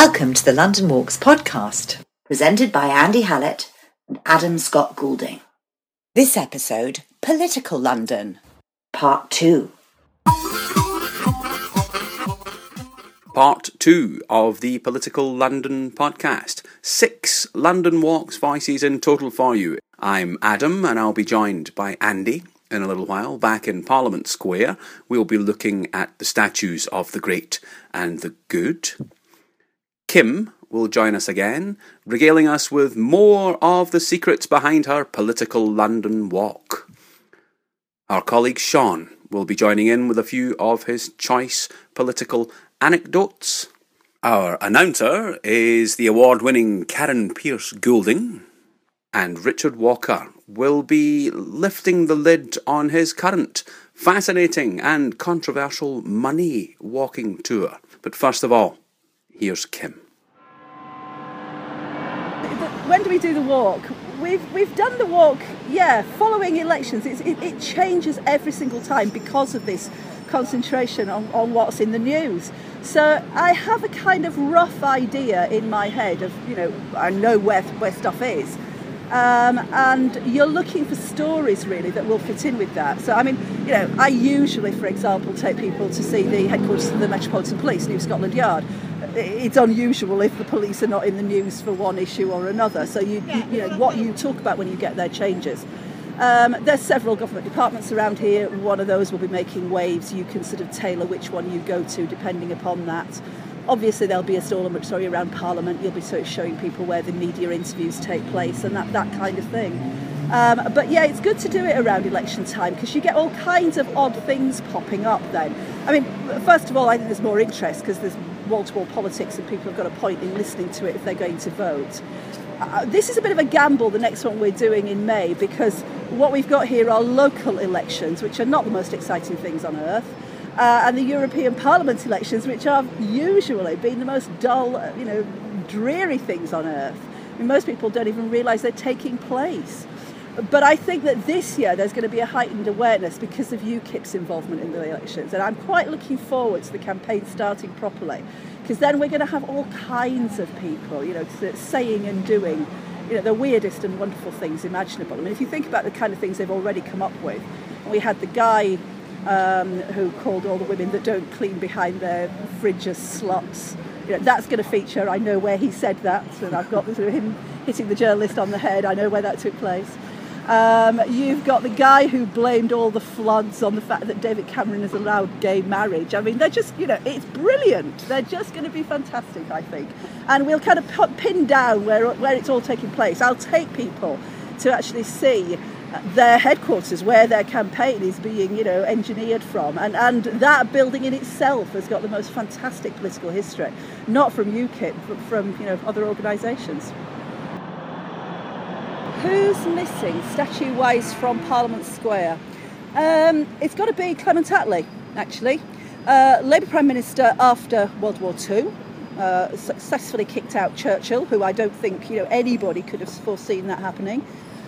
Welcome to the London Walks podcast, presented by Andy Hallett and Adam Scott Goulding. This episode, Political London, Part 2. Part 2 of the Political London podcast. 6 London Walks voices in total for you. I'm Adam and I'll be joined by Andy in a little while. Back in Parliament Square, we'll be looking at the statues of the great and the good. Kim will join us again, regaling us with more of the secrets behind her Political London walk. Our colleague Sean will be joining in with a few of his choice political anecdotes. Our announcer is the award-winning Karen Pierce Goulding, and Richard Walker will be lifting the lid on his current fascinating and controversial money walking tour. But first of all, here's Kim. When do we do the walk? We've done the walk, following elections. It changes every single time because of this concentration on what's in the news. So I have a kind of rough idea in my head of, I know where stuff is. And you're looking for stories, really, that will fit in with that. So, I usually, for example, take people to see the headquarters of the Metropolitan Police, New Scotland Yard. It's unusual if the police are not in the news for one issue or another. So, what you talk about when you get there changes. There's several government departments around here. One of those will be making waves. You can sort of tailor which one you go to depending upon that. Obviously, there'll be a story around Parliament. You'll be sort of showing people where the media interviews take place and that kind of thing. It's good to do it around election time because you get all kinds of odd things popping up then. First of all, I think there's more interest because there's wall-to-wall politics and people have got a point in listening to it if they're going to vote. This is a bit of a gamble, the next one we're doing in May, because what we've got here are local elections, which are not the most exciting things on earth. And the European Parliament elections, which have usually been the most dull, dreary things on earth. Most people don't even realise they're taking place. But I think that this year there's going to be a heightened awareness because of UKIP's involvement in the elections. And I'm quite looking forward to the campaign starting properly, because then we're going to have all kinds of people, saying and doing, the weirdest and wonderful things imaginable. If you think about the kind of things they've already come up with, we had the guy who called all the women that don't clean behind their fridge as sluts. That's going to feature. I know where he said that, and I've got him hitting the journalist on the head. I know where that took place. You've got the guy who blamed all the floods on the fact that David Cameron has allowed gay marriage. They're just, it's brilliant. They're just going to be fantastic, I think. And we'll kind of pin down where it's all taking place. I'll take people to actually see their headquarters, where their campaign is being, engineered from. And that building in itself has got the most fantastic political history, not from UKIP, but from, other organisations. Who's missing, statue-wise, from Parliament Square? It's got to be Clement Attlee, actually. Labour Prime Minister after World War II, successfully kicked out Churchill, who I don't think, anybody could have foreseen that happening.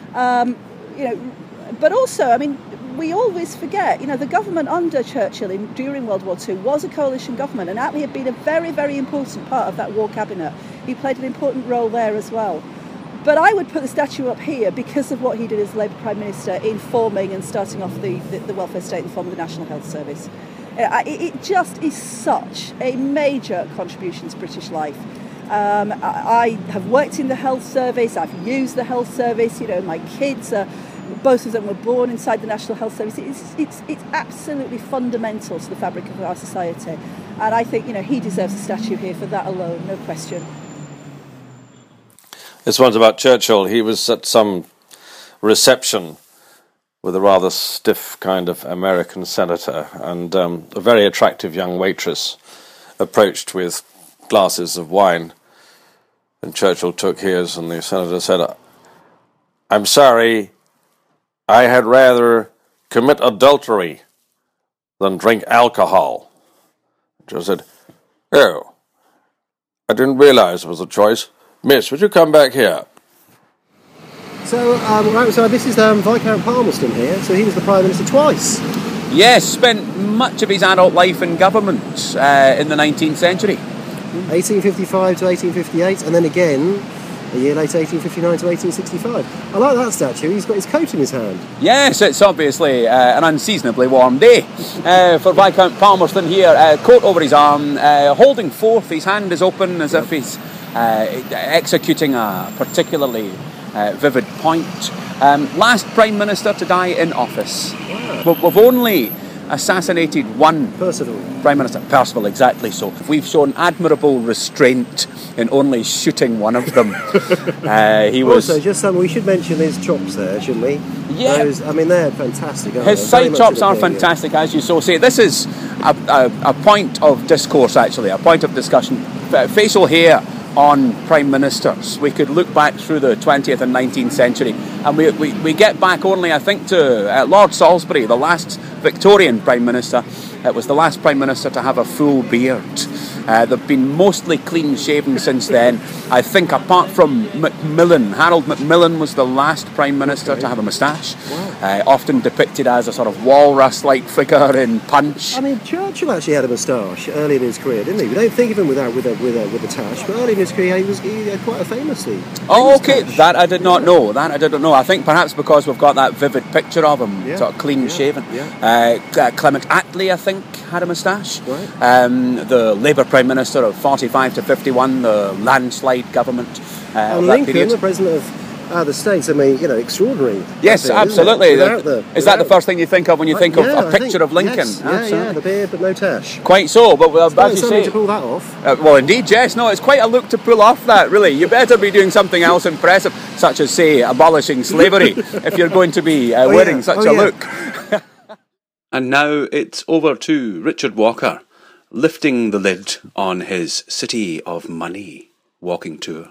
But also, we always forget, the government under Churchill during World War II was a coalition government, and Attlee had been a very, very important part of that war cabinet. He played an important role there as well. But I would put the statue up here because of what he did as Labour Prime Minister in forming and starting off the welfare state in the form of the National Health Service. It just is such a major contribution to British life. I have worked in the health service, I've used the health service, my kids, both of them were born inside the National Health Service. It's absolutely fundamental to the fabric of our society. And I think, he deserves a statue here for that alone, no question. This one's about Churchill. He was at some reception with a rather stiff kind of American senator, and a very attractive young waitress approached with glasses of wine. And Churchill took his, and the senator said, "I'm sorry, I had rather commit adultery than drink alcohol." Churchill said, "Oh, I didn't realise it was a choice. Miss, would you come back here?" So this is Viscount Palmerston here. So he was the Prime Minister twice. Yes, spent much of his adult life in government in the 19th century. 1855 to 1858, and then again a year later, 1859 to 1865. I like that statue. He's got his coat in his hand. Yes, it's obviously an unseasonably warm day for Viscount Palmerston here. Coat over his arm, holding forth. His hand is open as if he's executing a particularly vivid point. Last Prime Minister to die in office. Wow. We've only assassinated one Percival. Prime Minister. Percival, exactly so. We've shown admirable restraint in only shooting one of them. He was... Also, just we should mention his chops there, shouldn't we? Yeah. They're fantastic, aren't His they? side chops are fantastic, as you so say. This is a point of discourse, actually, a point of discussion. Facial hair on Prime Ministers. We could look back through the 20th and 19th century, and we get back only, I think, to Lord Salisbury, the last Victorian Prime Minister. It was the last Prime Minister to have a full beard. They've been mostly clean-shaven since then. I think apart from Macmillan, Harold Macmillan was the last Prime Minister to have a moustache. Wow. Often depicted as a sort of walrus-like figure in Punch. I mean, Churchill actually had a moustache early in his career, didn't he? We don't think of him with a tash, but early in his career he had quite a famous okay, that I did not know. I think perhaps because we've got that vivid picture of him, sort of clean-shaven. Yeah. Clement Attlee, I think, had a moustache. Right. The Labour Prime Minister of 45 to 51, the landslide government. Lincoln, period. The President of the States, I mean, extraordinary. Yes, absolutely. Is that the first thing you think of when you think of a picture of Lincoln? Yes, yeah, the beard but no tash. Quite so, but as you say... to pull that off. Well, indeed, yes. No, it's quite a look to pull off that, really. You better be doing something else impressive, such as, say, abolishing slavery, if you're going to be wearing such a look. And now it's over to Richard Walker, lifting the lid on his City of Money walking tour.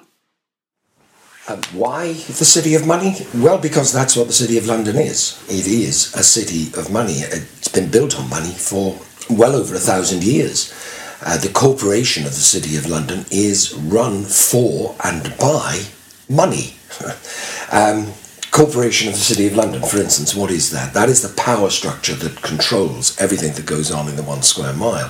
Why the City of Money? Well, because that's what the City of London is. It is a city of money. It's been built on money for well over 1,000 years. The corporation of the City of London is run for and by money. Corporation of the City of London, for instance, what is that? That is the power structure that controls everything that goes on in the 1 square mile.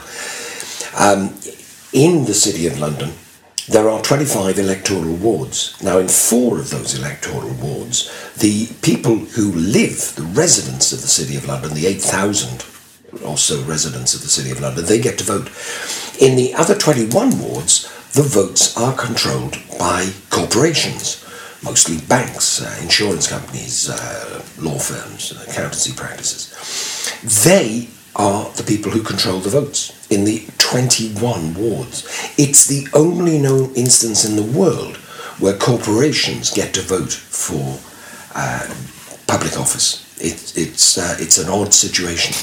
In the City of London, there are 25 electoral wards. Now, in 4 of those electoral wards, the people who live, the residents of the City of London, the 8,000 or so residents of the City of London, they get to vote. In the other 21 wards, the votes are controlled by corporations, mostly banks, insurance companies, law firms, accountancy practices. They are the people who control the votes in the 21 wards. It's the only known instance in the world where corporations get to vote for public office. It's an odd situation.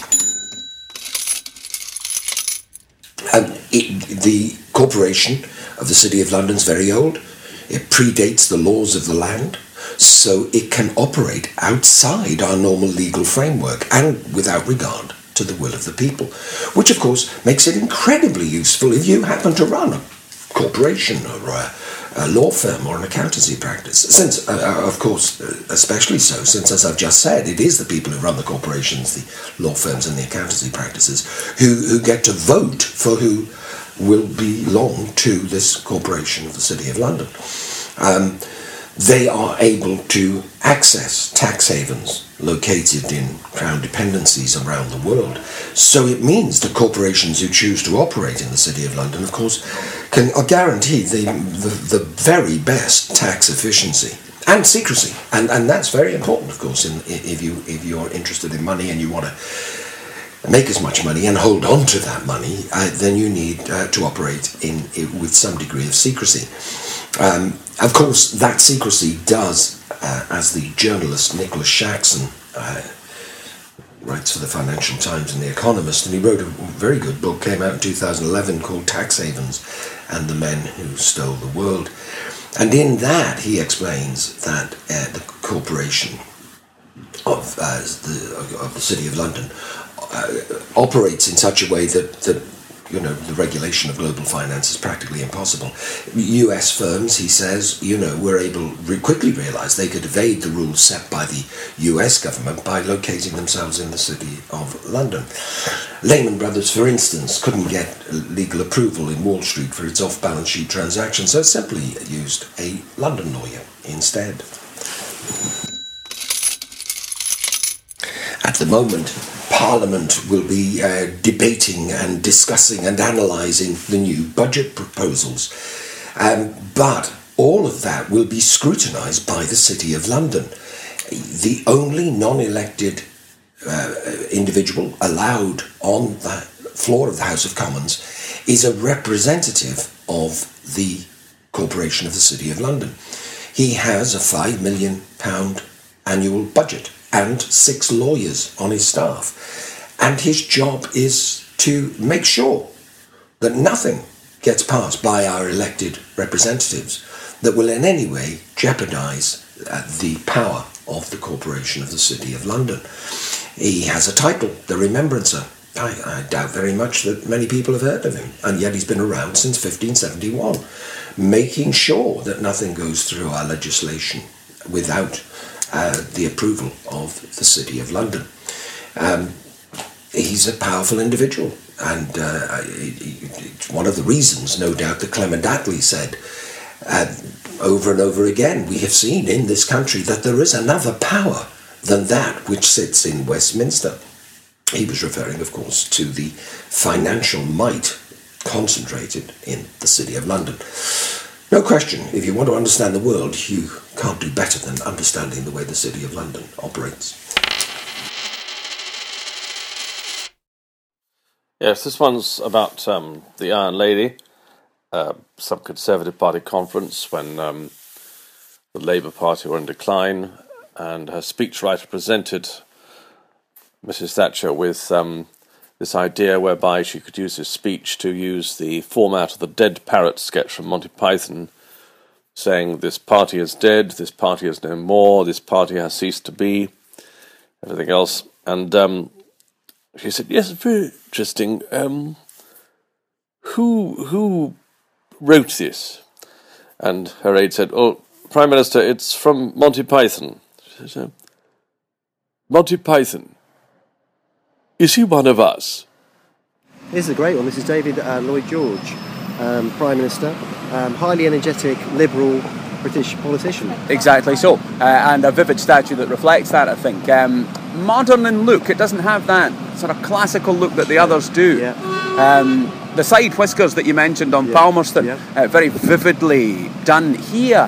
The corporation of the City of London is very old. It predates the laws of the land, so it can operate outside our normal legal framework and without regard to the will of the people, which of course makes it incredibly useful if you happen to run a corporation or a law firm or an accountancy practice. Since, of course, especially so, since, as I've just said, it is the people who run the corporations, the law firms and the accountancy practices who get to vote for who will belong to this corporation of the City of London. They are able to access tax havens located in crown dependencies around the world. So it means the corporations who choose to operate in the City of London, of course, are guaranteed the very best tax efficiency and secrecy. And that's very important, of course, if you're interested in money and you want to make as much money and hold on to that money, then you need to operate with some degree of secrecy. Of course, that secrecy does, as the journalist Nicholas Shaxson writes for the Financial Times and The Economist, and he wrote a very good book, came out in 2011, called Tax Havens and the Men Who Stole the World. And in that, he explains that the corporation of the City of London operates in such a way that the regulation of global finance is practically impossible. US firms, he says, were able quickly realised they could evade the rules set by the US government by locating themselves in the city of London. Lehman Brothers, for instance, couldn't get legal approval in Wall Street for its off-balance sheet transactions, so it simply used a London lawyer instead. At the moment, Parliament will be debating and discussing and analysing the new budget proposals. But all of that will be scrutinised by the City of London. The only non-elected individual allowed on the floor of the House of Commons is a representative of the Corporation of the City of London. He has a £5 million annual budget and 6 lawyers on his staff. And his job is to make sure that nothing gets passed by our elected representatives that will in any way jeopardise the power of the Corporation of the City of London. He has a title, the Remembrancer. I doubt very much that many people have heard of him, and yet he's been around since 1571, making sure that nothing goes through our legislation without the approval of the City of London. He's a powerful individual, and it's one of the reasons, no doubt, that Clement Attlee said over and over again, we have seen in this country that there is another power than that which sits in Westminster. He was referring, of course, to the financial might concentrated in the City of London. No question, if you want to understand the world, you can't do better than understanding the way the City of London operates. Yes, this one's about the Iron Lady, some Conservative Party conference when the Labour Party were in decline, and her speechwriter presented Mrs. Thatcher with this idea whereby she could use his speech to use the format of the Dead Parrot sketch from Monty Python, saying, this party is dead, this party is no more, this party has ceased to be, everything else. And she said, yes, very interesting. Who wrote this? And her aide said, oh, Prime Minister, it's from Monty Python. She said, Monty Python, is he one of us? This is a great one. This is David Lloyd George, Prime Minister, highly energetic, liberal British politician. Exactly so, and a vivid statue that reflects that, I think. Modern in look, it doesn't have that sort of classical look that the others do. Yeah. The side whiskers that you mentioned on Palmerston, very vividly done here,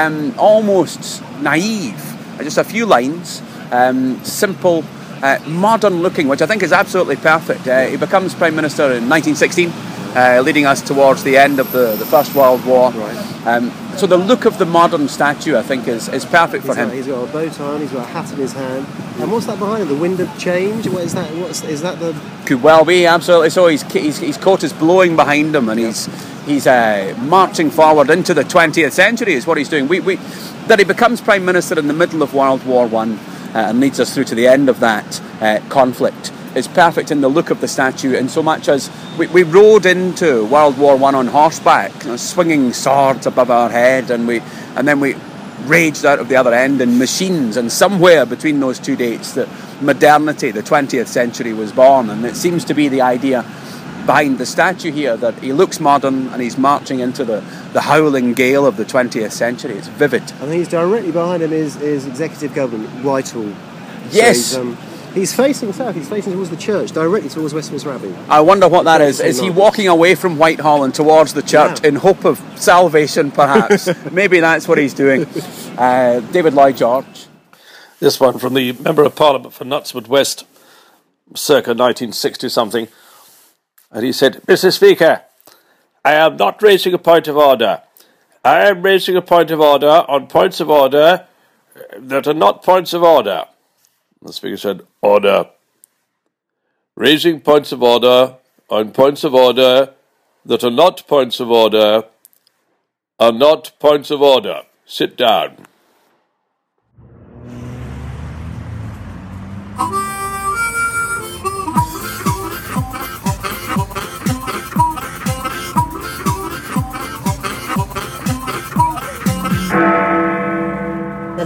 almost naive, just a few lines, simple, modern looking, which I think is absolutely perfect. He becomes Prime Minister in 1916, leading us towards the end of the First World War. Right. So the look of the modern statue, I think, is perfect for him. He's got a bow tie on, he's got a hat in his hand. And what's that behind him? The wind of change? What is that? Is that the... Could well be, absolutely so. His coat is blowing behind him, and he's marching forward into the 20th century is what he's doing. That he becomes Prime Minister in the middle of World War I and leads us through to the end of that conflict is perfect in the look of the statue, in so much as we rode into World War I on horseback, swinging swords above our head, and then we raged out of the other end in machines, and somewhere between those two dates that modernity, the 20th century, was born. And it seems to be the idea behind the statue here, that he looks modern and he's marching into the howling gale of the 20th century. It's vivid. I think he's directly behind him is executive government, Whitehall. Yes. So he's facing south, he's facing towards the church, directly towards Westminster Abbey. I wonder what that is. Is he walking away from Whitehall and towards the church in hope of salvation, perhaps? Maybe that's what he's doing. David Lloyd George. This one from the Member of Parliament for Knutsford West, circa 1960-something. And he said, Mr. Speaker, I am not raising a point of order. I am raising a point of order on points of order that are not points of order. The Speaker said, order. Raising points of order on points of order that are not points of order are not points of order. Sit down.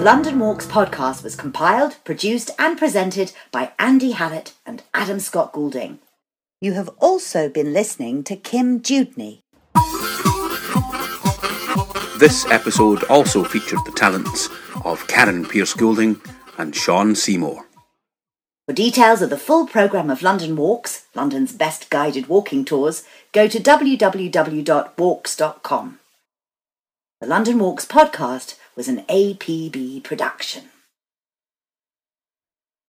London Walks podcast was compiled, produced and presented by Andy Hallett and Adam Scott Goulding. You have also been listening to Kim Dewdney. This episode also featured the talents of Karen Pierce Goulding and Sean Seymour. For details of the full programme of London Walks, London's best guided walking tours, go to www.walks.com. The London Walks podcast was an APB production.